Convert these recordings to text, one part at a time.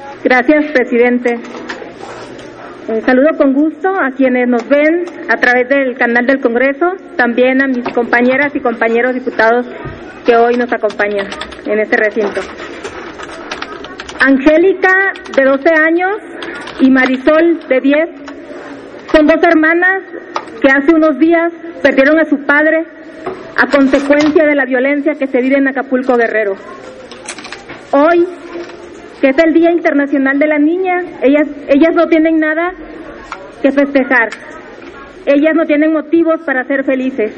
Gracias, presidente. Saludo con gusto a quienes nos ven a través del canal del Congreso, también a mis compañeras y compañeros diputados que hoy nos acompañan en este recinto. Angélica, de 12 años, y Marisol, de 10, son dos hermanas que hace unos días perdieron a su padre a consecuencia de la violencia que se vive en Acapulco, Guerrero. Hoy, que es el Día Internacional de la Niña, ellas no tienen nada que festejar. Ellas no tienen motivos para ser felices,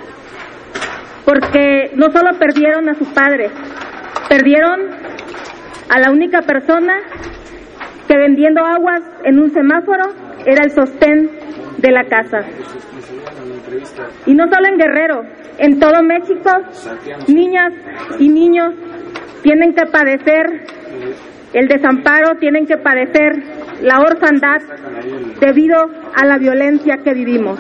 porque no solo perdieron a su padre, perdieron a la única persona que vendiendo aguas en un semáforo era el sostén de la casa. Y no solo en Guerrero, en todo México, niñas y niños tienen que padecer el desamparo, tienen que padecer la orfandad debido a la violencia que vivimos.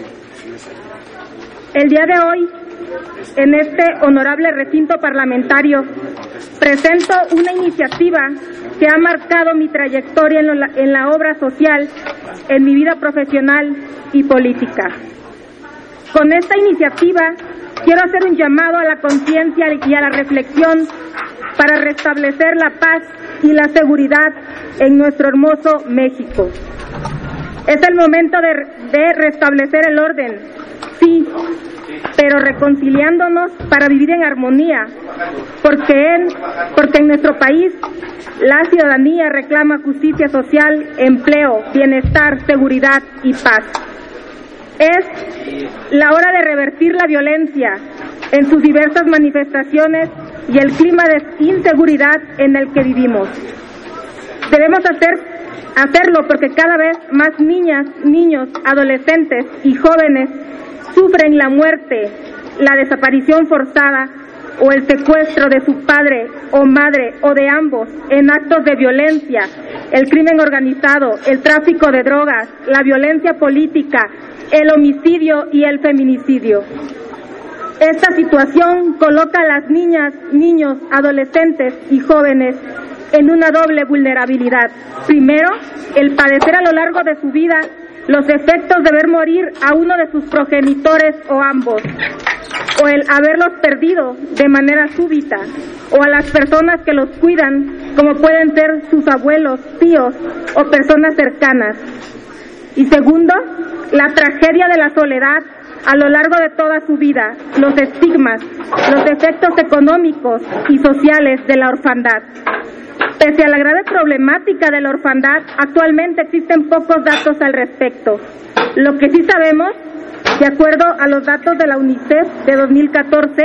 El día de hoy, en este honorable recinto parlamentario, presento una iniciativa que ha marcado mi trayectoria en la obra social, en mi vida profesional y política. Con esta iniciativa quiero hacer un llamado a la conciencia y a la reflexión para restablecer la paz y la seguridad en nuestro hermoso México. Es el momento de restablecer el orden, sí, pero reconciliándonos para vivir en armonía, porque en nuestro país la ciudadanía reclama justicia social, empleo, bienestar, seguridad y paz. Es la hora de revertir la violencia en sus diversas manifestaciones y el clima de inseguridad en el que vivimos. Debemos hacerlo porque cada vez más niñas, niños, adolescentes y jóvenes sufren la muerte, la desaparición forzada o el secuestro de su padre o madre o de ambos en actos de violencia, el crimen organizado, el tráfico de drogas, la violencia política, el homicidio y el feminicidio. Esta situación coloca a las niñas, niños, adolescentes y jóvenes en una doble vulnerabilidad. Primero, el padecer a lo largo de su vida los efectos de ver morir a uno de sus progenitores o ambos, o el haberlos perdido de manera súbita, o a las personas que los cuidan, como pueden ser sus abuelos, tíos o personas cercanas. Y segundo, la tragedia de la soledad a lo largo de toda su vida, los estigmas, los efectos económicos y sociales de la orfandad. Pese a la grave problemática de la orfandad, actualmente existen pocos datos al respecto. Lo que sí sabemos, de acuerdo a los datos de la UNICEF de 2014,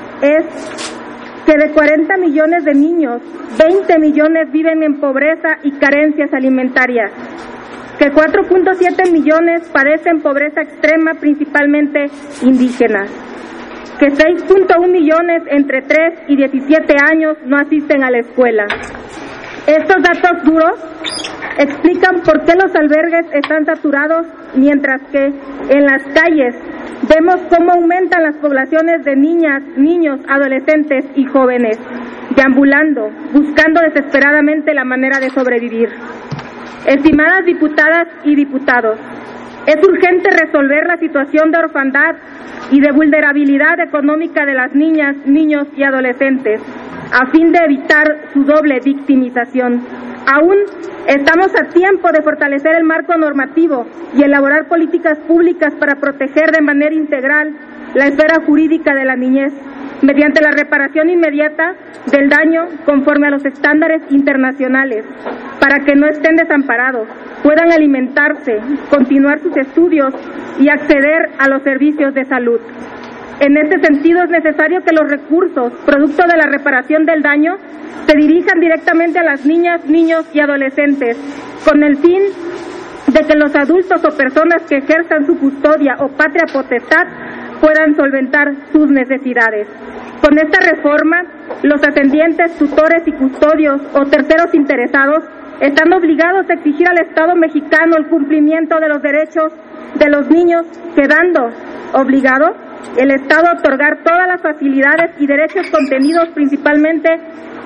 es que de 40 millones de niños, 20 millones viven en pobreza y carencias alimentarias, que 4.7 millones padecen pobreza extrema, principalmente indígenas, que 6.1 millones entre 3 y 17 años no asisten a la escuela. Estos datos duros explican por qué los albergues están saturados, mientras que en las calles vemos cómo aumentan las poblaciones de niñas, niños, adolescentes y jóvenes, deambulando, buscando desesperadamente la manera de sobrevivir. Estimadas diputadas y diputados, es urgente resolver la situación de orfandad y de vulnerabilidad económica de las niñas, niños y adolescentes, a fin de evitar su doble victimización. Aún estamos a tiempo de fortalecer el marco normativo y elaborar políticas públicas para proteger de manera integral la esfera jurídica de la niñez, mediante la reparación inmediata del daño conforme a los estándares internacionales, para que no estén desamparados, puedan alimentarse, continuar sus estudios y acceder a los servicios de salud. En este sentido, es necesario que los recursos, producto de la reparación del daño, se dirijan directamente a las niñas, niños y adolescentes, con el fin de que los adultos o personas que ejerzan su custodia o patria potestad puedan solventar sus necesidades. Con esta reforma, los atendientes, tutores y custodios o terceros interesados están obligados a exigir al Estado mexicano el cumplimiento de los derechos de los niños, quedando obligado el Estado a otorgar todas las facilidades y derechos contenidos principalmente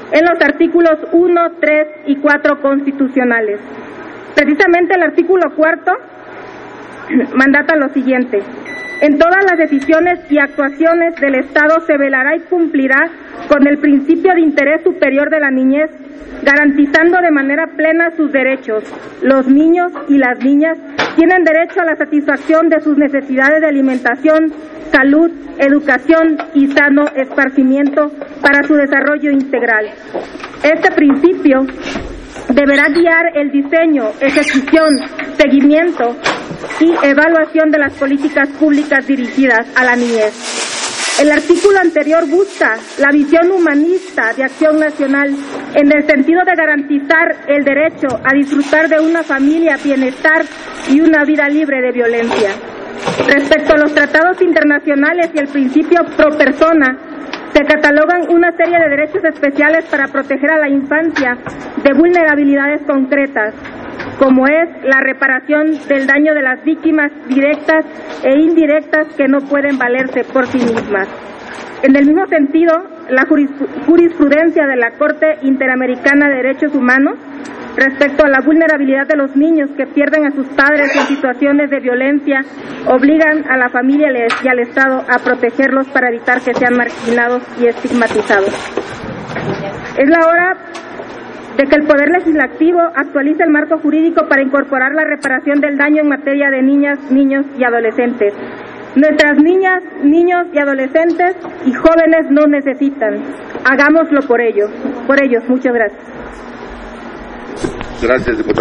en los artículos 1, 3 y 4 constitucionales. Precisamente el artículo 4 mandata lo siguiente: en todas las decisiones y actuaciones del Estado se velará y cumplirá con el principio de interés superior de la niñez, garantizando de manera plena sus derechos. Los niños y las niñas tienen derecho a la satisfacción de sus necesidades de alimentación, salud, educación y sano esparcimiento para su desarrollo integral. Este principio deberá guiar el diseño, ejecución, seguimiento y evaluación de las políticas públicas dirigidas a la niñez. El artículo anterior busca la visión humanista de Acción Nacional en el sentido de garantizar el derecho a disfrutar de una familia, bienestar y una vida libre de violencia. Respecto a los tratados internacionales y el principio pro persona, se catalogan una serie de derechos especiales para proteger a la infancia de vulnerabilidades concretas, como es la reparación del daño de las víctimas directas e indirectas que no pueden valerse por sí mismas. En el mismo sentido, la jurisprudencia de la Corte Interamericana de Derechos Humanos respecto a la vulnerabilidad de los niños que pierden a sus padres en situaciones de violencia obligan a la familia y al Estado a protegerlos para evitar que sean marginados y estigmatizados. Es la hora de que el Poder Legislativo actualice el marco jurídico para incorporar la reparación del daño en materia de niñas, niños y adolescentes. Nuestras niñas, niños y adolescentes y jóvenes nos necesitan. Hagámoslo por ellos. Muchas gracias. Gracias, diputada.